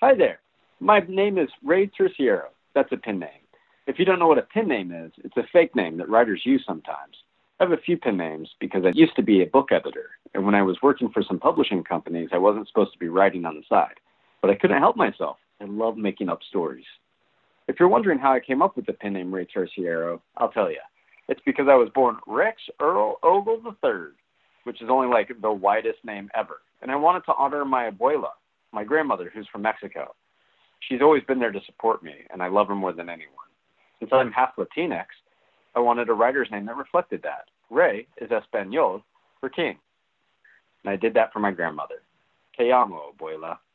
Hi there. My name is Ray Terciero. That's a pen name. If you don't know what a pen name is, it's a fake name that writers use sometimes. I have a few pen names because I used to be a book editor, and when I was working for some publishing companies, I wasn't supposed to be writing on the side. But I couldn't help myself. I love making up stories. If you're wondering how I came up with the pen name Ray Terciero, I'll tell you. It's because I was born Rex Earl Ogle III, which is only like the widest name ever. And I wanted to honor my abuela, my grandmother, who's from Mexico. She's always been there to support me, and I love her more than anyone. Since I'm half Latinx, I wanted a writer's name that reflected that. Ray is Espanol for king. And I did that for my grandmother. Te amo, abuela.